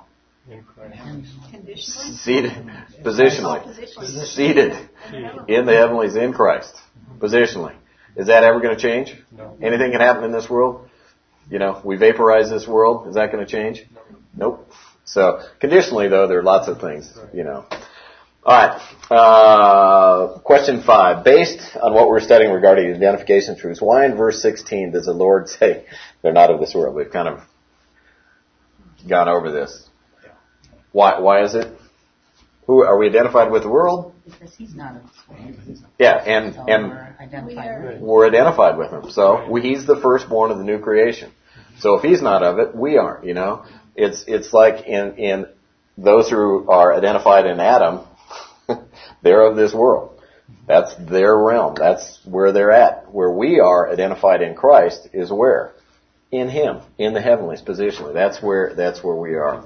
[SPEAKER 7] Seated, positionally, seated in the heavenlies in Christ, positionally. Is that ever going to change?
[SPEAKER 3] No.
[SPEAKER 7] Anything can happen in this world? You know, we vaporize this world. Is that going to change? No. Nope. So, conditionally, though, there are lots of things, you know. All right. Uh, question five. Based on what we're studying regarding identification truths, why in verse sixteen does the Lord say they're not of this world? We've kind of gone over this. Why? Why is it? Who are we identified with the world?
[SPEAKER 10] Because He's not of this world.
[SPEAKER 7] Yeah, and
[SPEAKER 10] So
[SPEAKER 7] and
[SPEAKER 10] we're identified with Him.
[SPEAKER 7] we're identified with Him. So we, He's the firstborn of the new creation. So if He's not of it, we aren't. You know, it's it's like in in those who are identified in Adam, they're of this world. That's their realm. That's where they're at. Where we are identified in Christ is where? In Him, in the heavenlies, positionally. That's where that's where we are.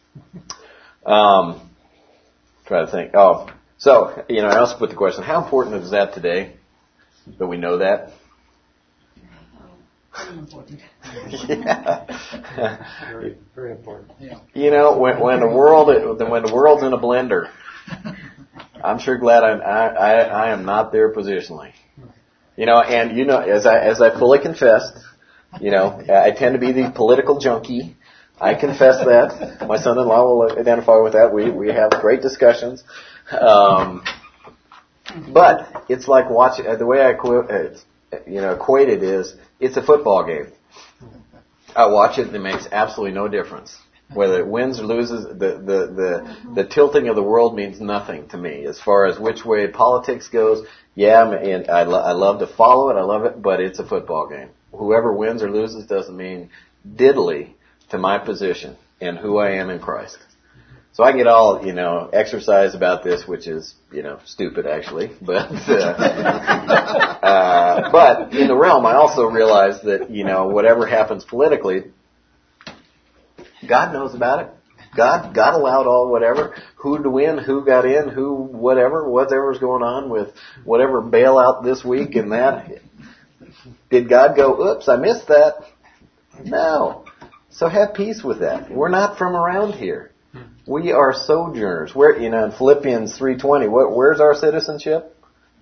[SPEAKER 7] Um, try to think. Oh, so, you know, I also put the question, how important is that today that we know that?
[SPEAKER 10] Very important.
[SPEAKER 7] Yeah.
[SPEAKER 3] Very, very important.
[SPEAKER 5] Yeah.
[SPEAKER 7] You know, when, when the world, when the world's in a blender, I'm sure glad I'm, I, I, I am not there positionally. You know, and you know, as I, as I fully confessed, you know, I tend to be the political junkie. I confess that. My son-in-law will identify with that. We we have great discussions. Um, but it's like watching. The way I equi- you know equate it is It's a football game. I watch it and it makes absolutely no difference. Whether it wins or loses, the, the, the, the tilting of the world means nothing to me. As far as which way politics goes, yeah, and I, lo- I love to follow it, I love it, but it's a football game. Whoever wins or loses doesn't mean diddly to my position and who I am in Christ. So I get all, you know, exercise about this, which is, you know, stupid actually, but, uh, uh, but in the realm I also realize that, you know, whatever happens politically, God knows about it. God, God allowed all whatever, who to win, who got in, who, whatever, whatever's going on with whatever bailout this week and that. Did God go, oops, I missed that? No. So have peace with that. We're not from around here. We are sojourners. Where, you know, in Philippians three twenty, what, where's our citizenship?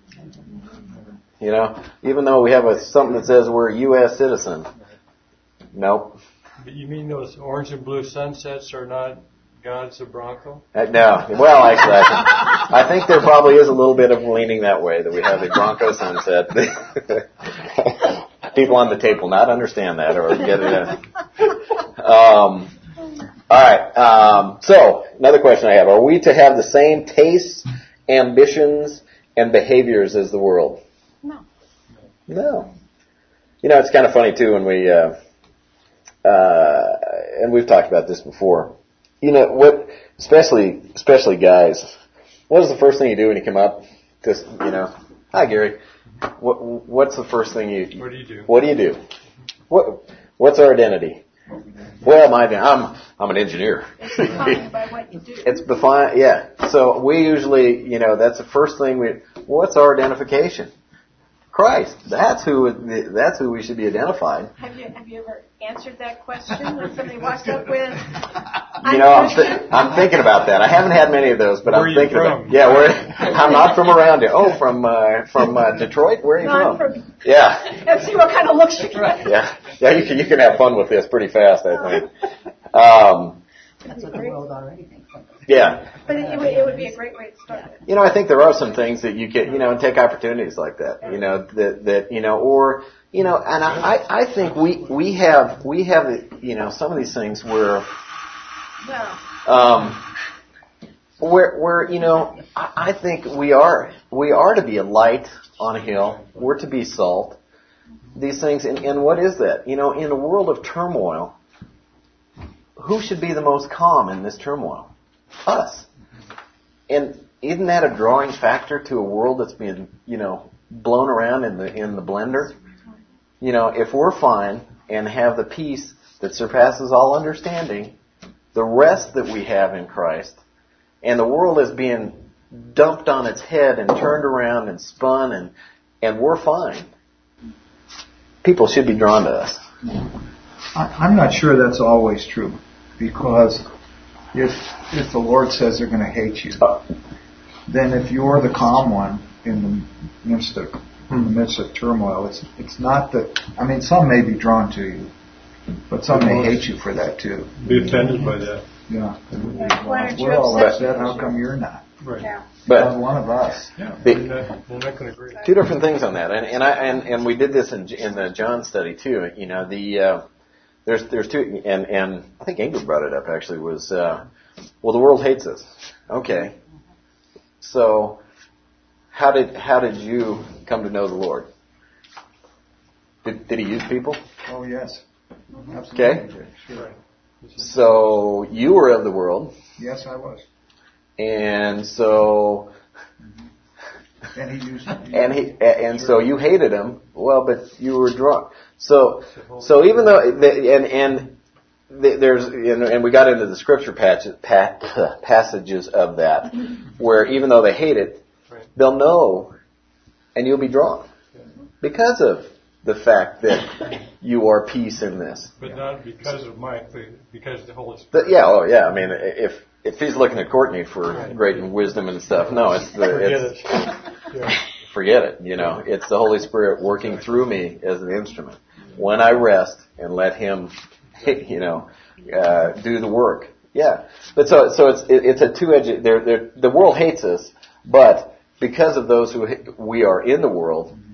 [SPEAKER 7] You know, even though we have a, something that says we're a U S citizen. Nope.
[SPEAKER 3] But you mean those orange and blue sunsets are not God's of Bronco?
[SPEAKER 7] Uh, no. Well, actually, I think, I think there probably is a little bit of leaning that way, that we have a Bronco sunset. People on the tape will not understand that or get it. Um, all right. Um, so, another question I have. Are we to have the same tastes, ambitions, and behaviors as the world?
[SPEAKER 9] No.
[SPEAKER 7] No. You know, it's kind of funny, too, when we... Uh, Uh, and we've talked about this before. You know what? Especially, especially guys. What is the first thing you do when you come up? Just, you know, hi Gary. What What's the first thing you?
[SPEAKER 3] What do you do?
[SPEAKER 7] What do you do? What What's our identity? Well, my I'm I'm an engineer.
[SPEAKER 9] It's defined by what you do.
[SPEAKER 7] It's defined, yeah. So we usually, you know, that's the first thing we. What's our identification? Christ. That's who. That's who we should be identified.
[SPEAKER 9] Have you Have you ever answered that question when somebody walks up with?
[SPEAKER 7] You know, I'm, th- I'm thinking about that. I haven't had many of those, but
[SPEAKER 3] where
[SPEAKER 7] I'm
[SPEAKER 3] are
[SPEAKER 7] thinking
[SPEAKER 3] you from?
[SPEAKER 7] about. Yeah, where I'm not from around here. Oh, from uh, from uh, Detroit. Where are you
[SPEAKER 9] No,
[SPEAKER 7] from?
[SPEAKER 9] I'm from-
[SPEAKER 7] Yeah,
[SPEAKER 9] Let's see what kind of looks you get.
[SPEAKER 7] yeah, yeah. You can you can have fun with this pretty fast, I think. Um,
[SPEAKER 10] That's what the world already thinks of.
[SPEAKER 7] yeah.
[SPEAKER 9] But it, it, would, it would be a great way to start it.
[SPEAKER 7] You know, I think there are some things that you can, you know, take opportunities like that. You know, that that you know, or you know, and I I think we we have we have you know some of these things where.
[SPEAKER 9] Well,
[SPEAKER 7] Um, where, where you know, I, I think we are we are to be a light on a hill. We're to be salt. These things, and, and what is that? You know, in a world of turmoil, who should be the most calm in this turmoil? Us. And isn't that a drawing factor to a world that's being, you know, blown around in the in the blender? You know, if we're fine and have the peace that surpasses all understanding, the rest that we have in Christ, and the world is being dumped on its head and turned around and spun, and and we're fine. People should be drawn to us.
[SPEAKER 1] I, I'm not sure that's always true, because if if the Lord says they're going to hate you, then if you're the calm one in the midst of in the midst of turmoil, it's it's not that. I mean, some may be drawn to you, but some may hate you for that too.
[SPEAKER 3] Be offended by that.
[SPEAKER 1] Yeah.
[SPEAKER 9] why aren't you
[SPEAKER 1] We're all
[SPEAKER 9] upset?
[SPEAKER 1] upset. How come you're not?
[SPEAKER 3] Right.
[SPEAKER 9] Yeah.
[SPEAKER 7] But
[SPEAKER 1] Not one of us.
[SPEAKER 3] Yeah.
[SPEAKER 7] The-
[SPEAKER 3] We're not, we're not going to agree.
[SPEAKER 7] two different things on that, and and I and, and we did this in in the John study too. You know, the uh, there's there's two, and and I think Ingrid brought it up actually. Was uh, well, the world hates us. Okay, so how did how did you come to know the Lord? Did did he use people?
[SPEAKER 1] Oh yes. Absolutely.
[SPEAKER 7] Okay.
[SPEAKER 1] Sure.
[SPEAKER 7] So you were of the world,
[SPEAKER 1] Yes, I was.
[SPEAKER 7] and so
[SPEAKER 1] And he used.
[SPEAKER 7] and he and so you hated him. Well, but you were drunk. So so even though the, and and the, there's and, and we got into the scripture patch, pa, passages of that where even though they hate it, they'll know, and you'll be drawn because of the fact that you are peace in this.
[SPEAKER 3] But not because of Mike, but because of the Holy Spirit.
[SPEAKER 7] The, yeah, oh yeah. I mean, if if he's looking at Courtney for great wisdom and stuff, no, it's the
[SPEAKER 3] Forget
[SPEAKER 7] it's,
[SPEAKER 3] it. Yeah.
[SPEAKER 7] forget it. You know, it's the Holy Spirit working through me as an instrument. When I rest and let Him, you know, uh, do the work. Yeah, but so so it's it, it's a two-edged. They're, they're, the world hates us, but because of those who we are in the world,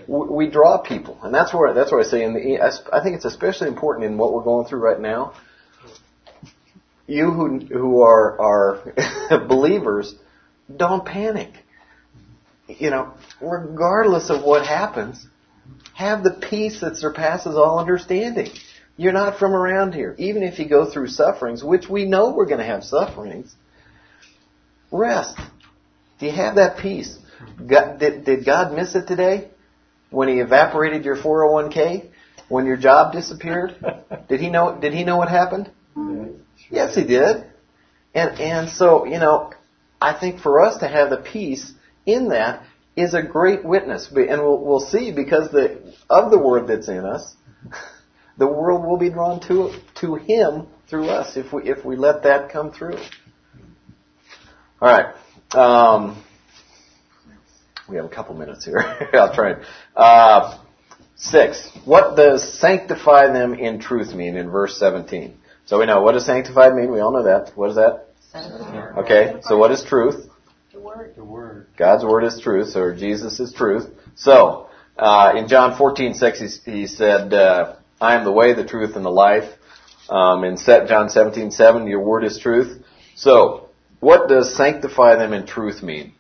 [SPEAKER 7] we draw people, and that's where that's where I say. In the, I think it's especially important in what we're going through right now. You who who are are believers, don't panic. You know, regardless of what happens, have the peace that surpasses all understanding. You're not from around here. Even if you go through sufferings, which we know we're going to have sufferings, rest. Do you have that peace? God, did, did God miss it today? When He evaporated your four oh one k? When your job disappeared? Did He know, did He know what happened? Yes, He did. And, and so, you know, I think for us to have the peace in that is a great witness. And we'll, we'll see because the, of the Word that's in us, the world will be drawn to, to Him through us if we, if we let that come through. All right. Um, we have a couple minutes here. I'll try it. Uh, six. What does sanctify them in truth mean in verse seventeen? So we know, what does sanctified mean? We all know that. What is that? Okay, so what is truth?
[SPEAKER 9] The Word.
[SPEAKER 3] The Word.
[SPEAKER 7] God's Word is truth, or Jesus is truth. So, uh, in John fourteen six, he, he said, uh, I am the way, the truth, and the life. Um, in John seventeen seven, your Word is truth. So, what does sanctify them in truth mean?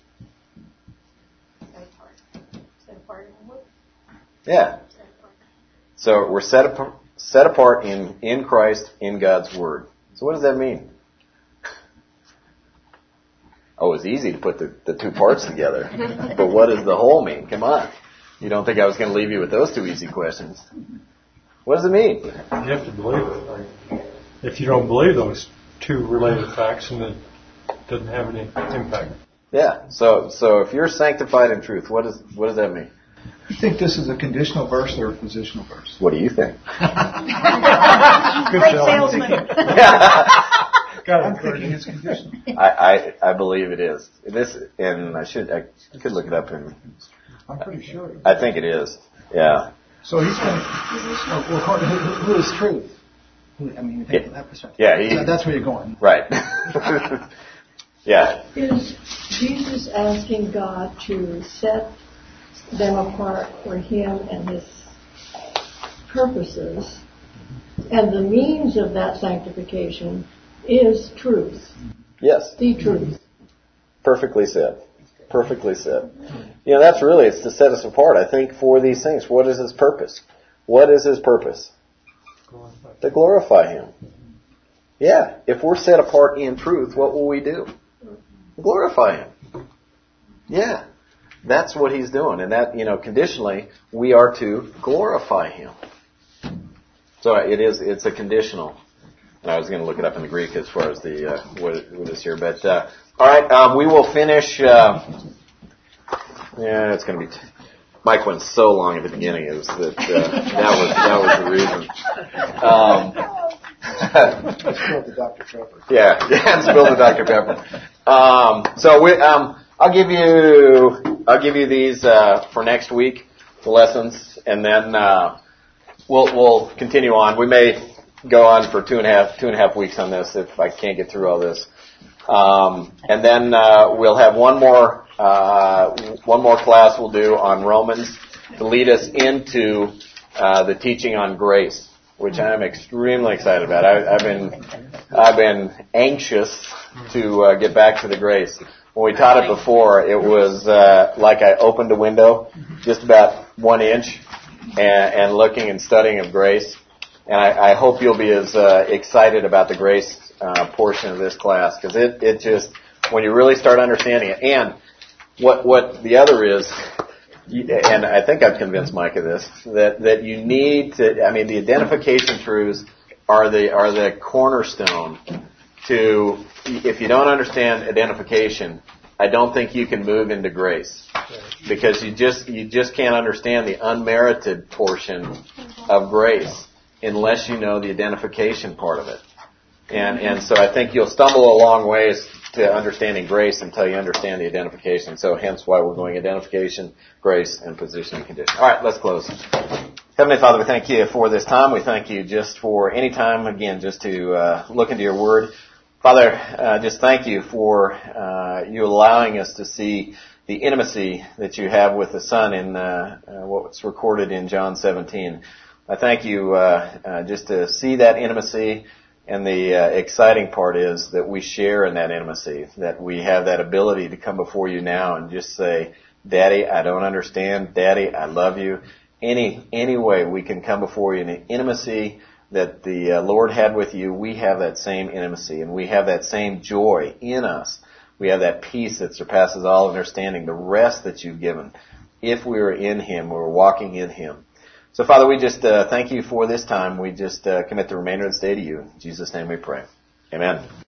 [SPEAKER 9] Set apart in the Word.
[SPEAKER 7] Yeah. So, we're set apart. Set apart in, in Christ, in God's Word. So what does that mean? Oh, it's easy to put the, the two parts together. But what does the whole mean? Come on. You don't think I was going to leave you with those two easy questions. What does it mean?
[SPEAKER 3] You have to believe it. Like, if you don't believe those two related facts, then it doesn't have any impact.
[SPEAKER 7] Yeah. So so if you're sanctified in truth, what does what does that mean?
[SPEAKER 1] You think this is a conditional verse or a positional verse?
[SPEAKER 7] What do you think?
[SPEAKER 9] Great salesman.
[SPEAKER 1] I'm thinking it's conditional.
[SPEAKER 7] I, I I believe it is. This and I should I could look it up and
[SPEAKER 1] I'm pretty sure.
[SPEAKER 7] I think it is. Yeah.
[SPEAKER 5] So he's going to, well, who, who is truth? Who, I mean, you think
[SPEAKER 7] Yeah.
[SPEAKER 5] from that perspective.
[SPEAKER 7] Yeah, he-
[SPEAKER 5] So that's where you're going.
[SPEAKER 7] Right. Yeah.
[SPEAKER 2] Is Jesus asking God to set them apart for Him and His purposes, and the means of that sanctification is truth,
[SPEAKER 7] Yes.
[SPEAKER 2] the truth.
[SPEAKER 7] Perfectly said. Perfectly said. You know, that's really, it's to set us apart, I think, for these things. What is His purpose? What is His purpose? To glorify Him. Yeah. If we're set apart in truth, what will we do? Glorify Him. Yeah. That's what He's doing. And that, you know, conditionally, we are to glorify Him. So it is, it's a conditional. And I was going to look it up in the Greek as far as the, uh, what, what is here. But, uh, all right, um, we will finish, uh, yeah, it's going to be, t- Mike went so long at the beginning. It was that, uh, that was, that was the reason. Um,
[SPEAKER 1] Spilled the Doctor Pepper.
[SPEAKER 7] yeah, yeah, spill the Doctor Pepper. Um, so we, um, I'll give you, I'll give you these, uh, for next week, the lessons, and then, uh, we'll, we'll continue on. We may go on for two and a half, two and a half weeks on this if I can't get through all this. Um, and then, uh, we'll have one more, uh, one more class we'll do on Romans to lead us into, uh, the teaching on grace, which I'm extremely excited about. I, I've been, I've been anxious to, uh, get back to the grace. When we taught it before, it was, uh, like I opened a window just about one inch and, and looking and studying of grace. And I, I hope you'll be as uh, excited about the grace uh, portion of this class, because it, it just, when you really start understanding it, and what what the other is, and I think I've convinced Mike of this, that, that you need to, I mean, the identification truths are the are the cornerstone to, if you don't understand identification, I don't think you can move into grace, because you just you just can't understand the unmerited portion of grace unless you know the identification part of it. And and so I think you'll stumble a long ways to understanding grace until you understand the identification. So hence why we're going identification, grace, and position and condition. All right, let's close. Heavenly Father, we thank you for this time. We thank you just for any time, again, just to uh, look into your word. Father, uh, just thank you for uh, you allowing us to see the intimacy that you have with the Son in uh, uh, what's recorded in John seventeen. I thank you uh, uh, just to see that intimacy, and the uh, exciting part is that we share in that intimacy, that we have that ability to come before you now and just say, Daddy, I don't understand. Daddy, I love you. Any any way we can come before you in the intimacy that the uh, Lord had with you, we have that same intimacy, and we have that same joy in us. We have that peace that surpasses all understanding, the rest that you've given. If we are in Him, we're walking in Him. So, Father, we just uh, thank you for this time. We just uh, commit the remainder of this day to you. In Jesus' name we pray. Amen.